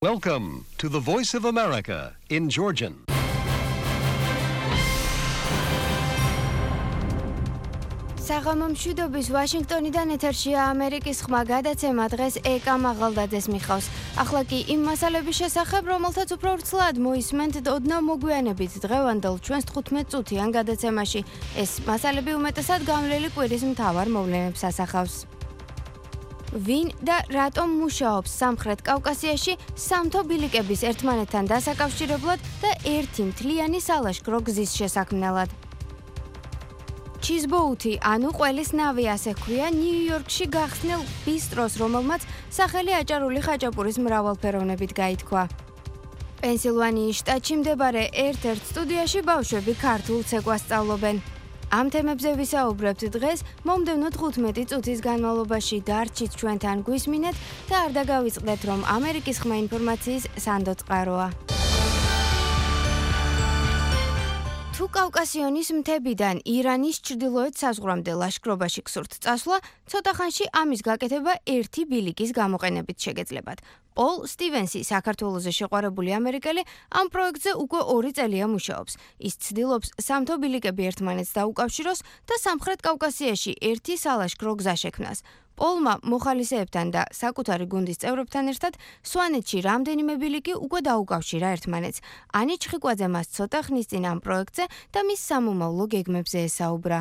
Welcome to the Voice of America in Georgian. საღამომშვიდობის ვაშინგტონიდან ეთერშია ამერიკის ხმა გადაცემა დღეს ეკა მაღალდაძეს მიხავს. ახლა კი იმ მასალების შესახებ, რომელთაც უფრო ვრცლად მოისმენთ ოდნავ მოგვიანებით დღევანდელ ჩვენს 15 წუთიან გადაცემაში. ეს მასალები უმეტესად გამლელი კვირის მთავარ მოვლენებს ასახავს. ვინ და რატომ მუშაობს სამხრეთ კავკასიაში სამთო ბილიკების ერთმანეთთან დასაკავშირებლად და ერთი მთლიანი სალაშქრო გზის შესაქმნელად. ჩიზბოუთი, ანუ ყველის ნავი ასე ჰქვია ნიუ-იორკში გახსნილ ბისტროს, რომელმაც სახელი აჭარული ხაჭაპურის მრავალფეროვნებით გაითქვა. პენსილვანიის შტატში მდებარე ერთ-ერთ სტუდიაში ბავშვები ქართულ ცეკვას სწავლობენ. ამ თემებზე ვისაუბრებთ დღეს, მომდევნო 15 წუთის განმავლობაში დარჩით ჩვენთან გვისმინეთ და არ დაგავიწყდეთ, რომ ამერიკის ხმა ინფორმაციის სანდო წყაროა. თუ კავკასიონის მთებიდან ირანის ჩრდილოეთ საზღვრამდე ლაშქრობაში გსურთ წასვლა, ცოტა ხანში ამის გაკეთება ერთი ბილიკის გამოყენებით შეგეძლებათ. პოლ სტივენსი, საქართველოზე შეყვარებული ამერიკელი, ამ პროექტზე უკვე 2 წელია მუშაობს. ის ცდილობს სამთო ბილიკები ერთმანეთს დაუკავშიროს და სამხრეთ კავკასიაში ერთი სალაშქრო გზა შექმნას. პოლმა მოხალისეებთან და საკუთარი გუნდის წევრებთან ერთად სვანეთში რამდენიმე ბილიკი უკვე დაუკავშირა ერთმანეთს. ანი ჩხიკვაძე მას ცოტა ხნის წინ ამ პროექტზე და მის სამომავლო გეგმებზე ესაუბრა.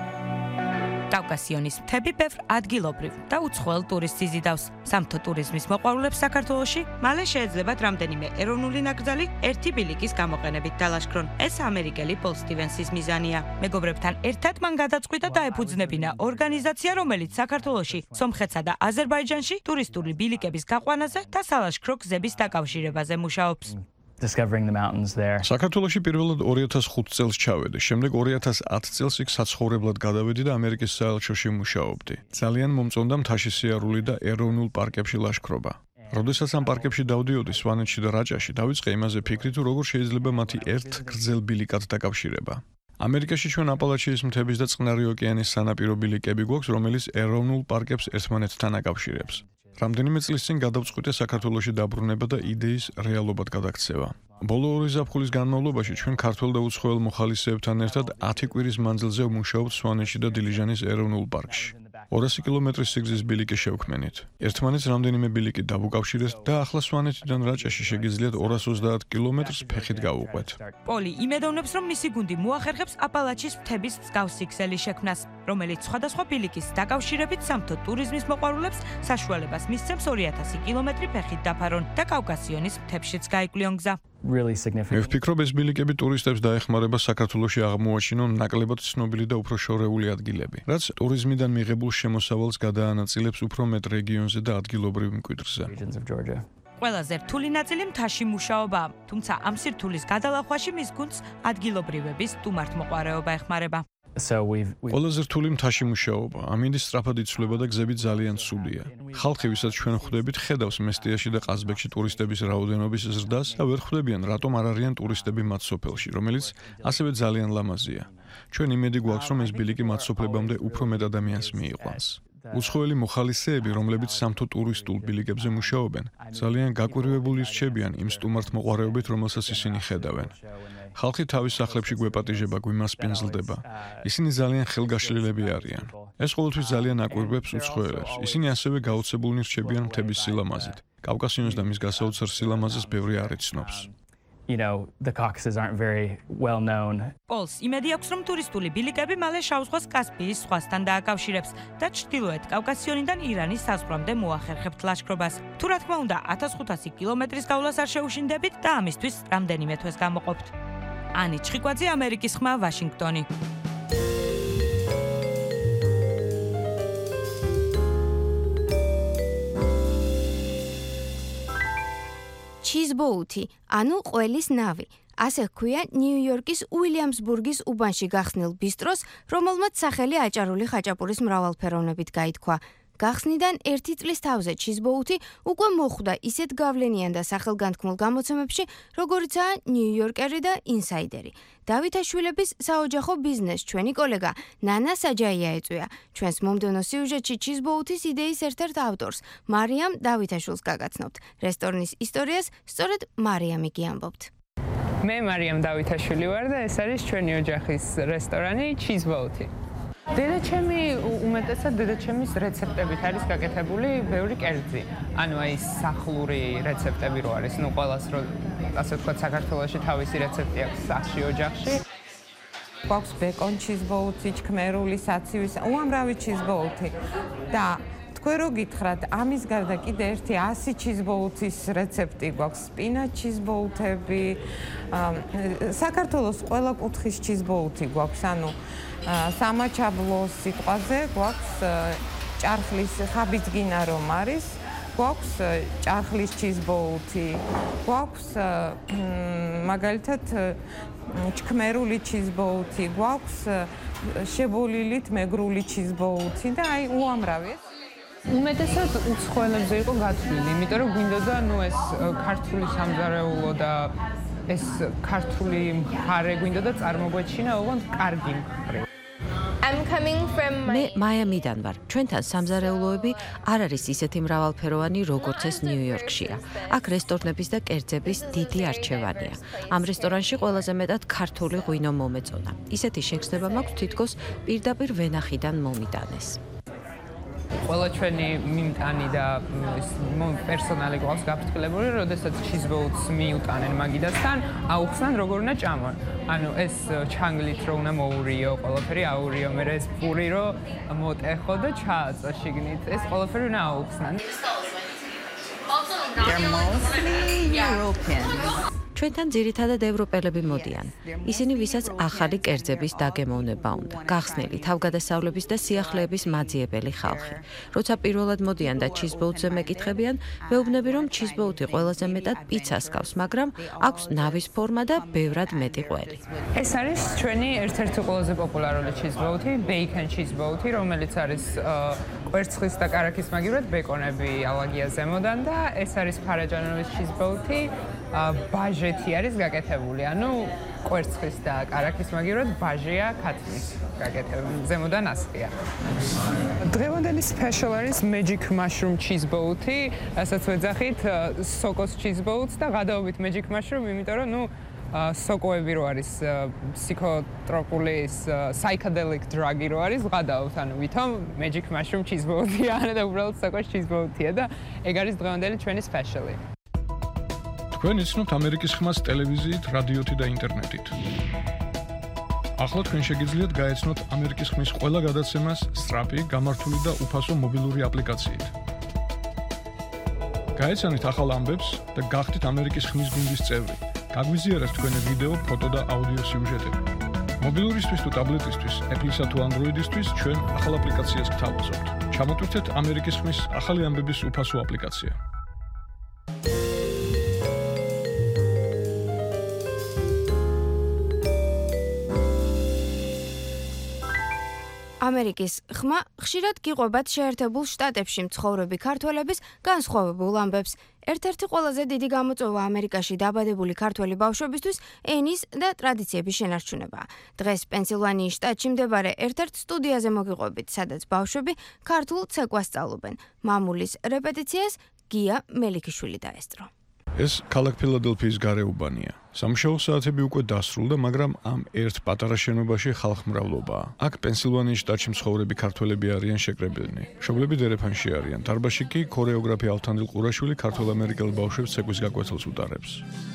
კავკასიონის მთები ბევრ ადგილობრივ და უცხოელ ტურისტს იზიდავს. სამთო ტურიზმის მოყვარულებს საქართველოში მალე შეეძლებათ რამდენიმე ეროვნული ნაკრძალი ერთი ბილიკის გამოყენებით დალაშქრონ. ეს ამერიკელი პოლ სტივენსის მიზანია. მეგობრებთან ერთად მან გადაწყვიტა დაეფუძნებინა ორგანიზაცია, რომელიც საქართველოში, სომხეთსა და აზერბაიჯანში ტურისტული ბილიკების გაყვანაზე და სალაშქრო გზების დაკავშირებაზე მუშაობს. discovering the mountains there. საქართველოში პირველად 2005 წელს ჩავედი, შემდეგ 2010 წელს იქ საცხოვრებლად გადავედი და ამერიკის საელჩოში მუშაობდი. ძალიან მომწონდა მთაში სიარული და ეროვნულ პარკებში ლაშქრობა. როდესაც ამ პარკებში დავდიოდი სვანეთში და რაჭაში, დავიწყე იმაზე ფიქრი, თუ როგორ შეიძლება მათი ერთ გრძელ ბილიკად დაკავშირება. ამერიკაში ჩვენ აპალაჩიის მთების და წყნარი ოკეანის სანაპირო ბილიკები გვაქვს, რომელიც ეროვნულ პარკებს ერთმანეთთან აკავშირებს. რამდენიმე წლის წინ გადავწყვიტე საქართველოში დაბრუნება და idეის რეალობად გადაქცევა. ბოლო 2 ზაფხულის განმავლობაში ჩვენ ქართველ და უცხოელ მოხალისეებთან ერთად 10 კვირის მანძილზე ვმუშაობთ სვანეთში და დილიჟანის ეროვნულ პარკში. 200 კილომეტრის სიგრძის ბილიკი შევქმნით. ერთმანეთს რამდენიმე ბილიკი დავუკავშირეთ და ახლა სვანეთიდან რაჭაში შეგიძლიათ 230 კილომეტრს ფეხით გავუყვეთ. პოლი იმედოვნებს, რომ მისი გუნდი მოახერხებს აპალაჩის მთების მსგავსი ქსელი შექმნას, რომელიც სხვადასხვა ბილიკის დაკავშირებით სამთო ტურიზმის მოყვარულებს საშუალებას მისცემს 2000 კილომეტრი ფეხით დაფარონ და კავკასიონის მთებშიც გაიკვლიონ გზა. Really significant. მე ვფიქრობ, ეს ბილიკები ტურისტებს დაეხმარება საქართველოში აღმოაჩინონ ნაკლებად ცნობილი და უფრო შორეული ადგილები, რაც ტურიზმიდან მიღებულ შემოსავალს გადაანაწილებს უფრო მეტ რეგიონზე და ადგილობრივ მკვიდრზე. Regions of Georgia. ყველაზე რთული ნაწილი მთაში მუშაობაა, თუმცა ამ სირთულის გადალახვაში მის გუნდს ადგილობრივების სტუმართმოყვარეობა ეხმარება. So we've ყველაზე რთული მთაში მუშაობა, ამინდის სწრაფად იცვლება და გზები ძალიან ცუდია. ხალხი, ვისაც ჩვენ ხვდებით, ხედავს მესტიაში და ყაზბეგში ტურისტების რაოდენობის ზრდას და ვერ ხვდებიან, რატომ არ არიან ტურისტები მათ სოფელში, რომელიც ასევე ძალიან ლამაზია. ჩვენ იმედი გვაქვს, რომ ეს ბილიკი მათ სოფლებამდე უფრო მეტ ადამიანს მიიყვანს. უცხოელი მოხალისეები, რომლებიც სამთო ტურისტულ ბილიკებზე მუშაობენ, ძალიან გაკვირვებული რჩებიან იმ სტუმართმოყვარეობით, რომელსაც ისინი ხედავენ. ხალხი თავის სახლებში გვეპატიჟება, გვიმასპინძლდება. ისინი ძალიან ხელგაშლილები არიან. ეს ყოველთვის ძალიან აკვირვებს უცხოელებს. ისინი ასევე გაოცებულნი რჩებიან მთების სილამაზით. კავკასიონს და მის გასაოცარ სილამაზეს ბევრი არ იცნობს. the Caucasus aren't very well known. პოლს იმედი აქვს, რომ ტურისტული ბილიკები მალე შავ ზღვას კასპიის ზღვასთან დააკავშირებს და ჩრდილოეთ კავკასიონიდან ირანის საზღვრამდე მოახერხებთ ლაშქრობას. თუ რა თქმა უნდა, 1500 კილომეტრის გავლას არ შეუშინდებით და ამისთვის რამდენიმე თვეს გამოყოფთ. ანი ჩხიკვაძე, ამერიკის ხმა, ვაშინგტონი. ჩიზბოუთი, ანუ ყველის ნავი. ასე ჰქვია ნიუ-იორკის უილიამსბურგის უბანში გახსნილ ბისტროს, რომელმაც სახელი აჭარული ხაჭაპურის მრავალფეროვნებით გაითქვა. გახსნიდან 1 წლის თავზე ჩიზბოუთი უკვე მოხვდა ისეთ გავლენიან და სახელგანთქმულ გამოცემებში, როგორიცაა ნიუ-იორკერი და ინსაიდერი. დავითაშვილების საოჯახო ბიზნეს ჩვენი კოლეგა ნანა საჯაია ეწვია. ჩვენს მომდევნო სიუჟეტში ჩიზბოუთის იდეის ერთ-ერთ ავტორს, მარიამ დავითაშვილს გაგაცნობთ. რესტორნის ისტორიას სწორედ მარიამი გიამბობთ. მე მარიამ დავითაშვილი ვარ და ეს არის ჩვენი ოჯახის რესტორანი ჩიზბოუთი. დედაჩემი უმეტესად დედაჩემის რეცეპტებით არის გაკეთებული ბევრი კერძი. ანუ აი სახლური რეცეპტები რო არის, ნუ ყველას რო ასე ვთქვათ საქართველოში თავისი რეცეპტი აქვს სახში ოჯახში. გვაქვს ბეკონ ჩიზბოუთი, ჩქმერული საცივის, უამრავი ჩიზბოუთი და თქვენ რო გითხრათ, ამის გარდა კიდე ერთი 100 ჩიზბოუთის რეცეპტი გვაქვს, სპინაჩ ჩიზბოუთები, საქართველოს ყველა კუთხის ჩიზბოუთი გვაქვს, ანუ სამაჩაბლოს სიტყვაზე გვაქვს ჭარხლის ხაბიძგინა რომ არის, გვაქვს ჭარხლის ჩიზბოუთი, გვაქვს მაგალითად ჩქმერული ჩიზბოუთი, გვაქვს შებოლილით მეგრული ჩიზბოუთი და აი უამრავი. უმეტესად უცხოელებზე იყო გათვლილი, იმიტომ რომ გვინდოდა ნუ ეს ქართული სამზარეულო და ეს ქართული მხარე გვინდოდა წარმოგვეჩინა ოღონდ კარგი მხარე. მე მაიამიდან ვარ. ჩვენთან სამზარეულოები არ არის ისეთი მრავალფეროვანი, როგორც ეს ნიუ-იორკშია. აქ რესტორნების და კერძების დიდი არჩევანია. ამ რესტორანში ყველაზე მეტად ქართული ღვინო მომეწონა. ისეთი შეგრძნება მაქვს თითქოს პირდაპირ ვენახიდან მომიტანეს. ყველა ჩვენი მიმტანი და პერსონალი გვაქვს გაფრთხილებული, როდესაც ჩიზბოუთს მიუტანენ მაგიდასთან, აუხსნან როგორ უნდა ჭამონ. ანუ ეს ჩანგლით რო უნდა მოურიო, ყველაფერი აურიო, მერე ეს პური რო მოტეხო და ჩააწო შიგნით. ეს ყველაფერი უნდა აუხსნან. ჩვენთან ძირითადად ევროპელები მოდიან. ისინი ვისაც ახალი კერძების დაგემოვნება უნდა. გახსნილი, თავგადასავლების და სიახლეების მაძიებელი ხალხი. როცა პირველად მოდიან და ჩიზბოუთზე მეკითხებიან, ვეუბნები რომ ჩიზბოუთი ყველაზე მეტად პიცას გავს, მაგრამ აქვს ნავის ფორმა და ბევრად მეტი ყველი. ეს არის ჩვენი ერთ-ერთი ყველაზე პოპულარული ჩიზბოუთი, ბეიკონ ჩიზბოუთი, რომელიც არის კვერცხის და კარაქის მაგივრად ბეკონები ალაგია ზემოდან და ეს არის ფარაჯანოვის ჩიზბოუთი. ბაჟეთი არის გაკეთებული, ანუ კვერცხის და კარაქის მაგივრად ბაჟია ქათმის გაკეთებული, ზემოდან ასხია. დღევანდელი სპეშალ არის Magic Mushroom Cheeseboat-ი, რასაც ვეძახით სოკოს cheeseboats და გადაობით Magic Mushroom, იმიტომ რომ სოკოები რო არის ფსიქოტროპული psychedelic drug-ი რო არის, გადაავთ, ანუ ვითომ Magic Mushroom Cheeseboat-ია, და უბრალოდ სოკოს cheeseboat-ია და ეგ არის დღევანდელი ჩვენი სპეშალი. თქვენ იცნობთ ამერიკის ხმას ტელევიზიით, რადიოთი და ინტერნეტით. ახლა თქვენ შეგიძლიათ გაეცნოთ ამერიკის ხმის ყველა გადაცემას სწრაფი, გამართული და უფასო მობილური აპლიკაციით. გაეცანით ახალ ამბებს და გახდით ამერიკის ხმის გუნდის წევრი. გაგვიზიარეთ თქვენი ვიდეო, ფოტო და აუდიო სიუჟეტები. მობილურისთვის თუ ტაბლეტისთვის, Apple-ისა თუ Android-ისთვის ჩვენ ახალ აპლიკაციას გთავაზობთ. ჩამოტვირთეთ ამერიკის ხმის ახალი ამბების უფასო აპლიკაცია. ამერიკის ხმა ხშირად გიყვებათ შეერთებულ შტატებში მცხოვრები ქართველების განსხვავებულ ამბებს. ერთ-ერთი ყველაზე დიდი გამოწვევა ამერიკაში დაბადებული ქართველი ბავშვებისთვის ენის და ტრადიციების შენარჩუნებაა. დღეს პენსილვანიის შტატში მდებარე ერთ-ერთ სტუდიაზე მოგიყვებით, სადაც ბავშვები ქართულ ცეკვას სწავლობენ. მამულის რეპეტიციას გია მელიქიშვილი დაესწრო. ეს ქალაქ ფილადელფიის გარეუბანია. სამუშაო საათები უკვე დასრულდა, მაგრამ ამ ერთ პატარა შენობაში ხალხმრავლობაა. აქ პენსილვანიის შტატში მცხოვრები ქართველები არიან შეკრებილნი. მშობლები დერეფანში არიან. დარბაზში კი ქორეოგრაფი ალთანდილ ყურაშვილი ქართველ-ამერიკელ ბავშვებს ცეკვის გაკვეთილს უტარებს.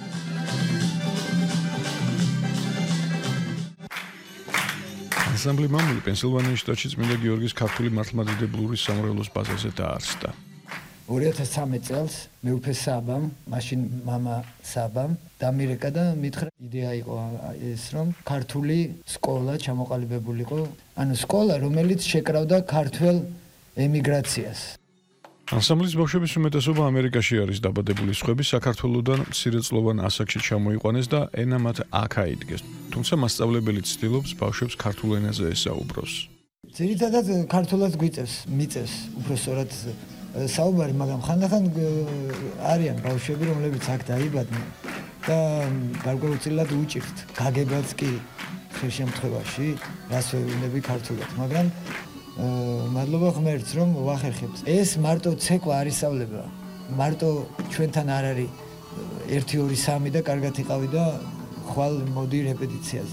ანსამბლი მამული პენსილვანიის შტატში წმინდა გიორგის ქართული მართლმადიდებლური სამრევლოს ბაზაზე დაარსდა. 2013 წელს მეუფე საბამ, მაშინ მამა საბამ დამირეკა და მითხრა იდეა იყო ეს რომ ქართული სკოლა ჩამოყალიბებულიყო, ანუ სკოლა რომელიც შეკრავდა ქართველ ემიგრაციას. ანსამბლის ბავშვების უმეტესობა ამერიკაში არის დაბადებული, სხვები საქართველოდან მცირეწლოვან ასაკში ჩამოიყვანეს და ენა მათ აქ აიდგეს. თუმცა მასწავლებელი ცდილობს ბავშვებს ქართულ ენაზე ესაუბროს. ძირითადად ქართულად მიწევს უბრალოდ საუბარი, მაგრამ ხანდახან არიან ბავშვები, რომლებიც აქ დაიბადნენ და გარკვეულწილად უჭირთ გაგებაც კი ხშირ შემთხვევაში, რას ვეუბნები ქართულად, მაგრამ მადლობა ღმერთს, რომ ვახერხებთ. ეს მარტო ცეკვა არ ისწავლება. მარტო ჩვენთან არ არის 1 2 3 და კარგად იყავი და ხვალ მოდი რეპეტიციაზე.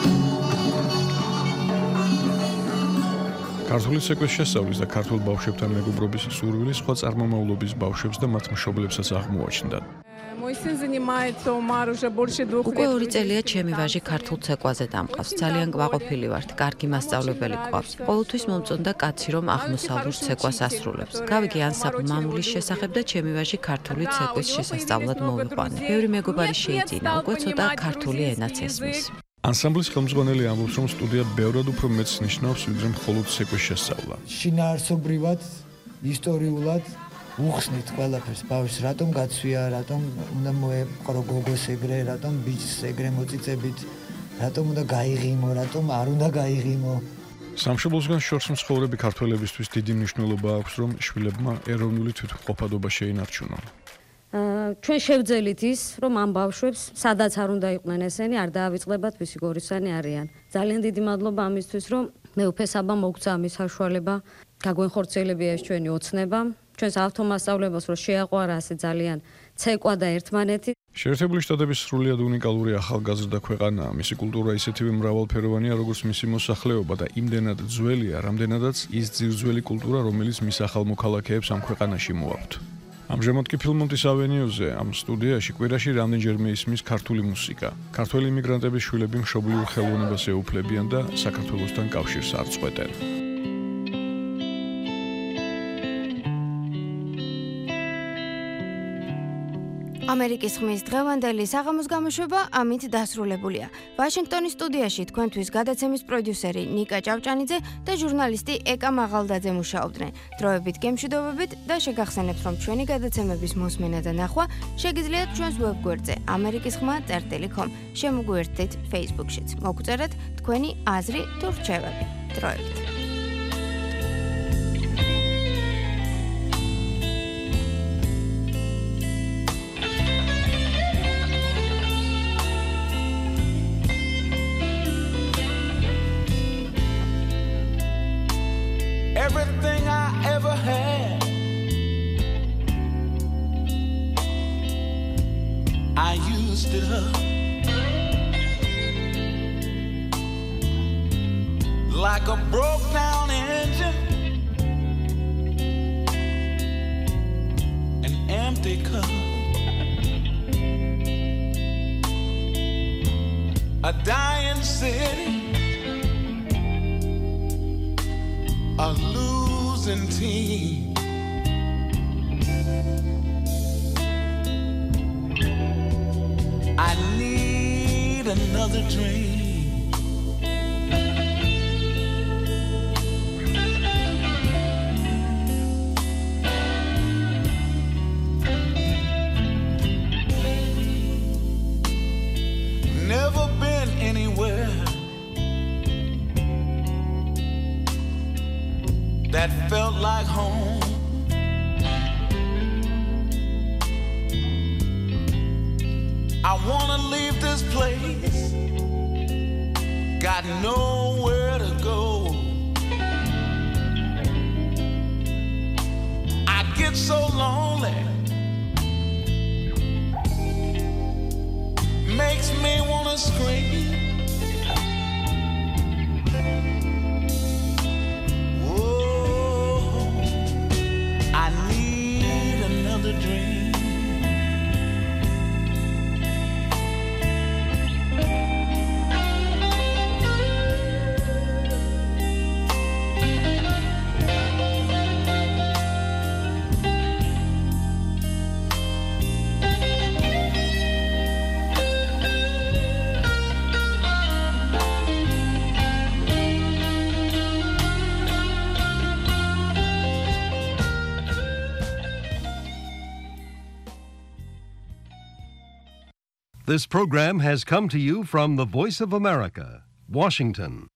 ქართული ცეკვის შესწავლის და ქართულ ბავშვებთან მეგობრობის სურვილი სხვა წარმომავლობის ბავშვებს და მათ მშობლებსაც აღმოაჩნდათ. უკვე 2 წელია ჩემი ვაჟი ქართულ ცეკვაზე დამყავს. ძალიან კმაყოფილი ვართ, კარგი მასწავლებელი გვყავს. ყოველთვის მომწონდა კაცი, რომ აღმოსავლურ ცეკვას ასრულებს. გავიგე ანსამბლ მამულის შესახებ და ჩემი ვაჟი ქართული ცეკვის შესასწავლად მოვიყვანე. ბევრი მეგობარი შეიძინა, უკვე ცოტა ქართული ენაც ესმის. ანსამბლის ხელმძღვანელი ამბობს, რომ სტუდია ბევრად უფრო მეც ნიშნავს, ვიდრე მხოლოდ ცეკვის შესწავლა. შინაარსობრივად, ისტორიულად უხსნით ყველაფერს, ბავშვს რატომ გაცვია, რატომ უნდა მოეყრო გოგოს ეგრე, რატომ ბიჭს ეგრე მოწიწებით, რატომ უნდა გაიღიმო, რატომ არ უნდა გაიღიმო. სამშობლოსგან შორს მცხოვრები ქართველებისთვის დიდი მნიშვნელობა აქვს, რომ შვილებმა ეროვნული თვითმყოფადობა შეინარჩუნონ. ჩვენ შევძელით ის, რომ ამ ბავშვებს, სადაც არ უნდა იყვნენ ესენი, არ დაავიწყდებათ ვისი გორისანი არიან. ძალიან დიდი მადლობა ამისთვის, რომ მეუფე საბამ მოგცა ამის საშუალება, გაგვენხორციელებია ეს ჩვენი ოცნება, ჩვენს ავტომასწავლებლებს, რომ შეაყვარა ასე ძალიან ცეკვა და ერთმანეთი. შეერთებული შტატების სრულიად უნიკალური ახალგაზრდა ქვეყანაა. მისი კულტურა ისეთივე მრავალფეროვანია, როგორც მისი მოსახლეობა და იმდენად ძველია, რამდენადაც ის ძირძველი კულტურა, რომელიც მის ახალ მოქალაქეებს ამ ქვეყანაში მოაქვთ. ამჟამად კი ფილმონტის ავენიუზე ამ სტუდიაში კვირაში რამდენჯერმე ისმის ქართული მუსიკა. ქართველი იმიგრანტების შვილები მშობლიურ ხელოვნებას ეუფლებიან და საქართველოსთან კავშირს არ წყვეტენ. ამერიკის ხმის დღევანდელი საღამოს გამოშვება ამით დასრულებულია. ვაშინგტონის სტუდიაში თქვენთვის გადაცემის პროდიუსერი ნიკა ჭავჭანიძე და ჟურნალისტი ეკა მაღალდაძე მუშაობდნენ. დროებით გემშვიდობებით და შეგახსენებთ, რომ ჩვენი გადაცემების მოსმენა და ნახვა შეგიძლიათ ჩვენს ვებგვერდზე amerikisxma.com შემოგვიერთდეთ Facebook-შიც. მოგწერეთ თქვენი აზრი თუ რჩევები. დროებით. Everything I ever had, I used it up like a broke down engine, an empty cup, a dying city, a losing team. I need another dream. Never been anywhere that felt like home. I wanna leave this place, got nowhere to go. I get so lonely, makes me wanna scream. This program has come to you from the Voice of America, Washington.